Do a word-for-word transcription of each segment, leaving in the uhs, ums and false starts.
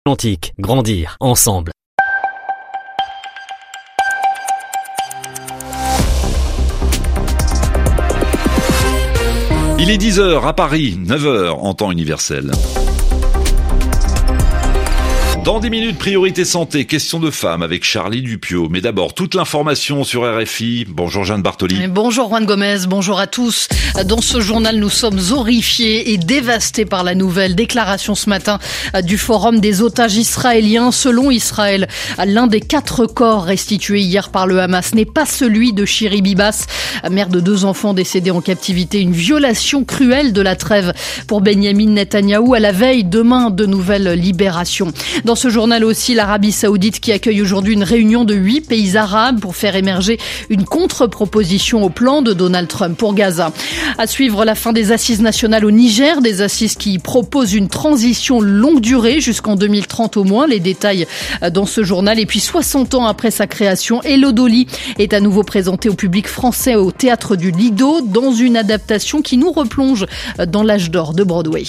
Atlantique, grandir ensemble. Il est dix heures à Paris, neuf heures en temps universel. Dans dix minutes, priorité santé, question de femmes avec Charlie Dupieux. Mais d'abord, toute l'information sur R F I. Bonjour Jeanne Bartoli. Bonjour Juan Gomez, bonjour à tous. Dans ce journal, nous sommes horrifiés et dévastés par la nouvelle déclaration ce matin du Forum des otages israéliens. Selon Israël, l'un des quatre corps restitués hier par le Hamas n'est pas celui de Shiri Bibas, mère de deux enfants décédés en captivité. Une violation cruelle de la trêve pour Benyamin Netanyahou à la veille demain de nouvelles libérations. Dans ce journal aussi, l'Arabie Saoudite qui accueille aujourd'hui une réunion de huit pays arabes pour faire émerger une contre-proposition au plan de Donald Trump pour Gaza. À suivre la fin des assises nationales au Niger, des assises qui proposent une transition longue durée jusqu'en deux mille trente au moins. Les détails dans ce journal. Et puis soixante ans après sa création, Hello Dolly est à nouveau présentée au public français au Théâtre du Lido dans une adaptation qui nous replonge dans l'âge d'or de Broadway.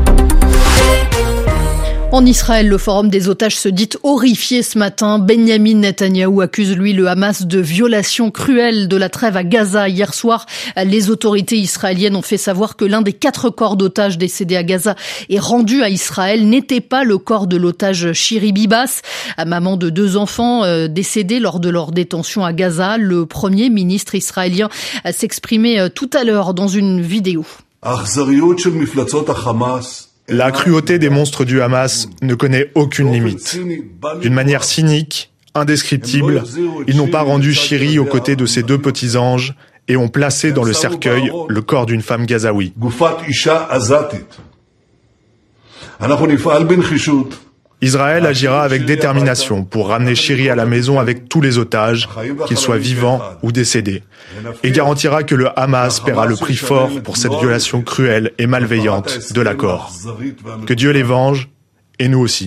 En Israël, le Forum des otages se dit horrifié ce matin. Benyamin Netanyahou accuse, lui, le Hamas de violation cruelle de la trêve à Gaza. Hier soir, les autorités israéliennes ont fait savoir que l'un des quatre corps d'otages décédés à Gaza et rendus à Israël n'était pas le corps de l'otage Shiri Bibas, maman de deux enfants euh, décédés lors de leur détention à Gaza. Le premier ministre israélien s'exprimait tout à l'heure dans une vidéo. La cruauté des monstres du Hamas ne connaît aucune limite. D'une manière cynique, indescriptible, ils n'ont pas rendu Shiri aux côtés de ses deux petits anges et ont placé dans le cercueil le corps d'une femme gazaoui. Israël agira avec détermination pour ramener Shiri à la maison avec tous les otages, qu'ils soient vivants ou décédés, et garantira que le Hamas paiera le prix fort pour cette violation cruelle et malveillante de l'accord. Que Dieu les venge, et nous aussi.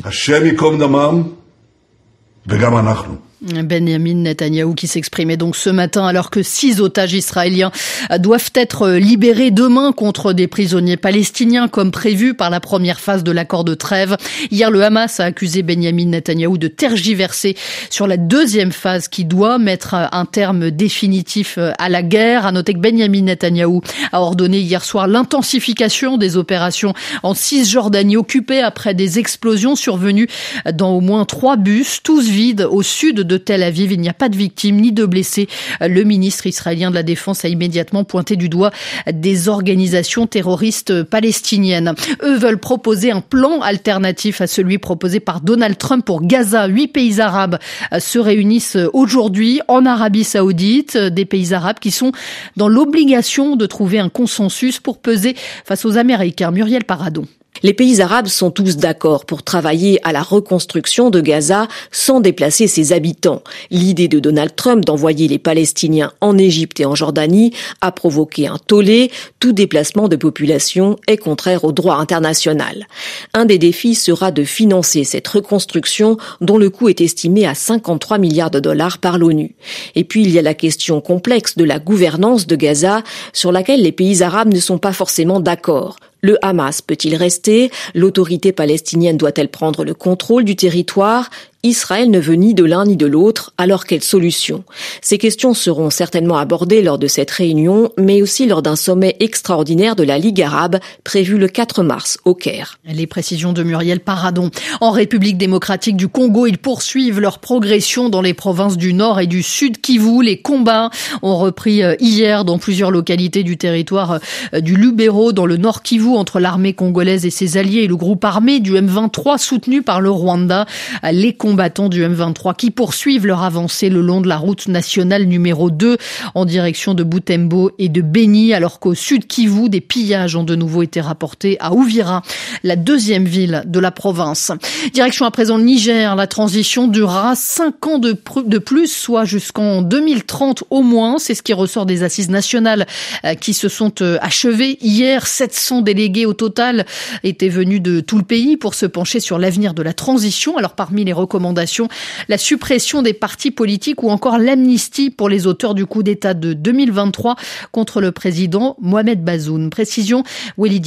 Benyamin Netanyahou qui s'exprimait donc ce matin alors que six otages israéliens doivent être libérés demain contre des prisonniers palestiniens comme prévu par la première phase de l'accord de trêve. Hier, le Hamas a accusé Benyamin Netanyahou de tergiverser sur la deuxième phase qui doit mettre un terme définitif à la guerre. À noter que Benyamin Netanyahou a ordonné hier soir l'intensification des opérations en Cisjordanie occupée après des explosions survenues dans au moins trois bus, tous vides au sud de Tel Aviv. Il n'y a pas de victimes ni de blessés. Le ministre israélien de la Défense a immédiatement pointé du doigt des organisations terroristes palestiniennes. Eux veulent proposer un plan alternatif à celui proposé par Donald Trump pour Gaza. Huit pays arabes se réunissent aujourd'hui en Arabie Saoudite. Des pays arabes qui sont dans l'obligation de trouver un consensus pour peser face aux Américains. Muriel Paradon. Les pays arabes sont tous d'accord pour travailler à la reconstruction de Gaza sans déplacer ses habitants. L'idée de Donald Trump d'envoyer les Palestiniens en Égypte et en Jordanie a provoqué un tollé. Tout déplacement de population est contraire au droit international. Un des défis sera de financer cette reconstruction dont le coût est estimé à cinquante-trois milliards de dollars par l'ONU. Et puis il y a la question complexe de la gouvernance de Gaza sur laquelle les pays arabes ne sont pas forcément d'accord. Le Hamas peut-il rester? L'autorité palestinienne doit-elle prendre le contrôle du territoire? Israël ne veut ni de l'un ni de l'autre, alors quelle solution? Ces questions seront certainement abordées lors de cette réunion, mais aussi lors d'un sommet extraordinaire de la Ligue arabe prévu le quatre mars au Caire. Les précisions de Muriel Paradon. En République démocratique du Congo, ils poursuivent leur progression dans les provinces du Nord et du Sud Kivu. Les combats ont repris hier dans plusieurs localités du territoire du Lubero, dans le Nord Kivu, entre l'armée congolaise et ses alliés et le groupe armé du M vingt-trois soutenu par le Rwanda. Les combattants du M vingt-trois qui poursuivent leur avancée le long de la route nationale numéro deux en direction de Butembo et de Beni, alors qu'au sud Kivu, des pillages ont de nouveau été rapportés à Uvira, la deuxième ville de la province. Direction à présent le Niger. La transition durera cinq ans de, pr- de plus, soit jusqu'en deux mille trente au moins. C'est ce qui ressort des assises nationales euh, qui se sont euh, achevées hier. sept cents délégués au total étaient venus de tout le pays pour se pencher sur l'avenir de la transition. Alors parmi les recommandations, la suppression des partis politiques ou encore l'amnistie pour les auteurs du coup d'État de deux mille vingt-trois contre le président Mohamed Bazoum. Précision, Weli Diallo.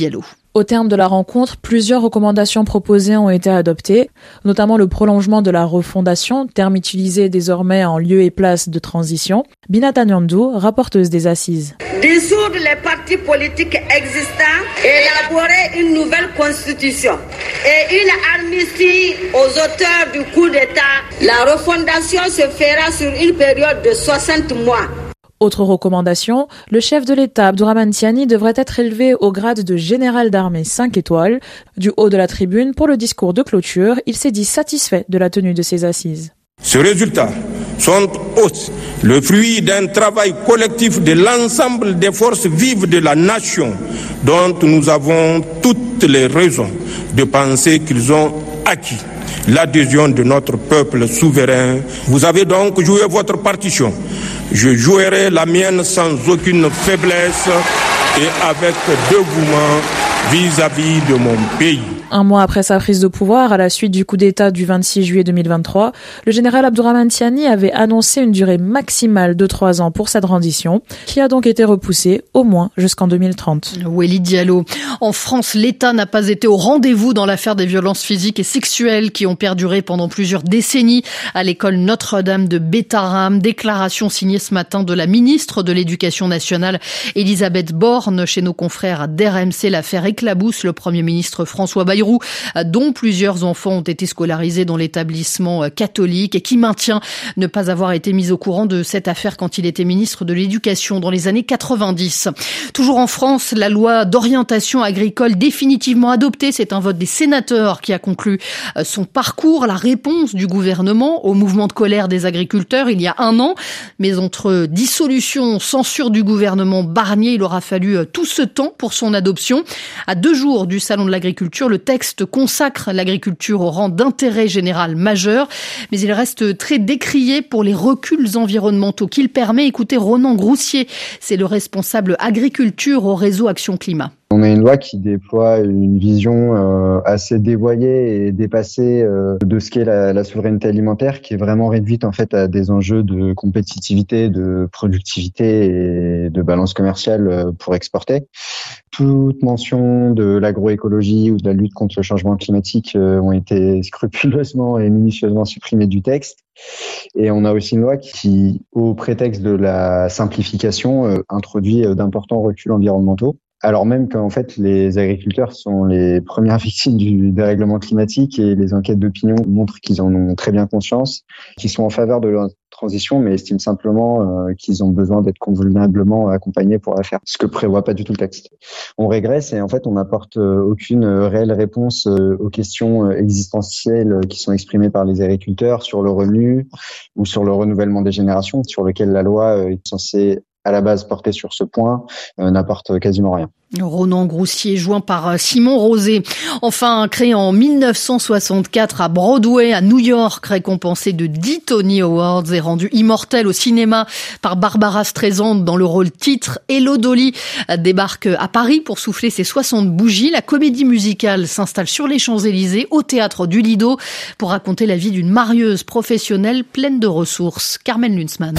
Au terme de la rencontre, plusieurs recommandations proposées ont été adoptées, notamment le prolongement de la refondation, terme utilisé désormais en lieu et place de transition. Binata Nyandou, rapporteuse des assises. Dissoudre les partis politiques existants, élaborer une nouvelle constitution et une amnistie aux auteurs du coup d'État. La refondation se fera sur une période de soixante mois. Autre recommandation, le chef de l'État, Abdourahmane Tiani, devrait être élevé au grade de général d'armée cinq étoiles. Du haut de la tribune, pour le discours de clôture, il s'est dit satisfait de la tenue de ces assises. Ces résultats sont aussi le fruit d'un travail collectif de l'ensemble des forces vives de la nation, dont nous avons toutes les raisons de penser qu'ils ont acquis l'adhésion de notre peuple souverain. Vous avez donc joué votre partition. Je jouerai la mienne sans aucune faiblesse et avec dévouement vis-à-vis de mon pays. Un mois après sa prise de pouvoir, à la suite du coup d'État du vingt-six juillet deux mille vingt-trois, le général Abdourahmane Tiani avait annoncé une durée maximale de trois ans pour cette rendition, qui a donc été repoussée au moins jusqu'en deux mille trente. Wéli Diallo. En France, l'État n'a pas été au rendez-vous dans l'affaire des violences physiques et sexuelles qui ont perduré pendant plusieurs décennies à l'école Notre-Dame de Bétharram. Déclaration signée ce matin de la ministre de l'Éducation nationale, Elisabeth Borne, chez nos confrères d'R M C. L'affaire éclabousse le Premier ministre François Bayrou, dont plusieurs enfants ont été scolarisés dans l'établissement catholique et qui maintient ne pas avoir été mis au courant de cette affaire quand il était ministre de l'Éducation dans les années quatre-vingt-dix. Toujours en France, la loi d'orientation agricole définitivement adoptée. C'est un vote des sénateurs qui a conclu son parcours, la réponse du gouvernement au mouvement de colère des agriculteurs il y a un an. Mais entre dissolution, censure du gouvernement Barnier, il aura fallu tout ce temps pour son adoption. À deux jours du salon de l'agriculture, le texte consacre l'agriculture au rang d'intérêt général majeur, mais il reste très décrié pour les reculs environnementaux qu'il permet. Écoutez Ronan Groussier, c'est le responsable agriculture au réseau Action Climat. On a une loi qui déploie une vision euh, assez dévoyée et dépassée euh, de ce qu'est la, la souveraineté alimentaire, qui est vraiment réduite en fait à des enjeux de compétitivité, de productivité et de balance commerciale euh, pour exporter. Toute mention de l'agroécologie ou de la lutte contre le changement climatique euh, ont été scrupuleusement et minutieusement supprimées du texte. Et on a aussi une loi qui, au prétexte de la simplification, euh, introduit euh, d'importants reculs environnementaux. Alors même qu'en fait, les agriculteurs sont les premières victimes du dérèglement climatique et les enquêtes d'opinion montrent qu'ils en ont très bien conscience, qu'ils sont en faveur de leur transition, mais estiment simplement euh, qu'ils ont besoin d'être convenablement accompagnés pour la faire, ce que prévoit pas du tout le texte. On régresse et en fait, on n'apporte euh, aucune réelle réponse euh, aux questions existentielles qui sont exprimées par les agriculteurs sur le revenu ou sur le renouvellement des générations, sur lequel la loi euh, est censée à la base porté sur ce point, euh, n'apporte quasiment rien. Ronan Groussier, joint par Simon Rosé. Enfin, créé en mille neuf cent soixante-quatre à Broadway, à New York, récompensé de dix Tony Awards et rendu immortel au cinéma par Barbara Streisand dans le rôle titre. Hello Dolly débarque à Paris pour souffler ses soixante bougies. La comédie musicale s'installe sur les Champs-Élysées, au théâtre du Lido, pour raconter la vie d'une marieuse professionnelle pleine de ressources. Carmen Lunsmann.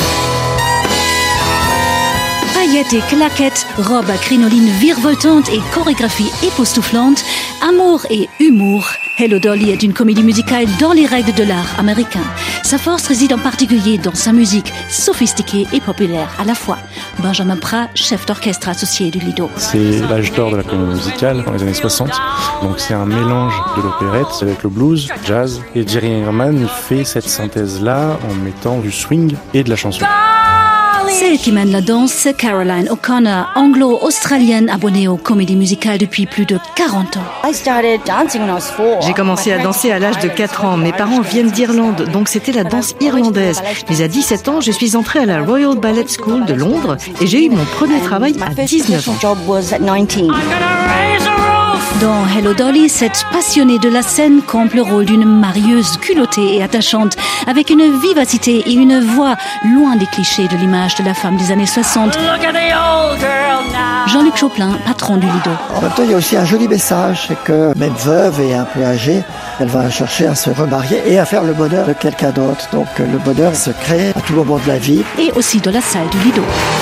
Paillettes et claquettes, robes à crinoline virevoltante et chorégraphie époustouflante, amour et humour. Hello Dolly est une comédie musicale dans les règles de l'art américain. Sa force réside en particulier dans sa musique sophistiquée et populaire à la fois. Benjamin Prat, chef d'orchestre associé du Lido. C'est l'âge d'or de la comédie musicale dans les années soixante. Donc c'est un mélange de l'opérette avec le blues, jazz. Et Jerry Herman fait cette synthèse-là en mettant du swing et de la chanson. Celle qui mène la danse, c'est Caroline O'Connor, anglo-australienne abonnée aux comédies musicales depuis plus de quarante ans. J'ai commencé à danser à l'âge de quatre ans. Mes parents viennent d'Irlande, donc c'était la danse irlandaise. Mais à dix-sept ans, je suis entrée à la Royal Ballet School de Londres et j'ai eu mon premier travail à dix-neuf ans. Dans Hello Dolly, cette passionnée de la scène campe le rôle d'une marieuse culottée et attachante, avec une vivacité et une voix loin des clichés de l'image de la femme des années soixante. Jean-Luc Choplin, patron du Lido. En même temps, il y a aussi un joli message, c'est que même veuve et un peu âgée, elle va chercher à se remarier et à faire le bonheur de quelqu'un d'autre. Donc le bonheur se crée à tout moment de la vie. Et aussi dans la salle du Lido.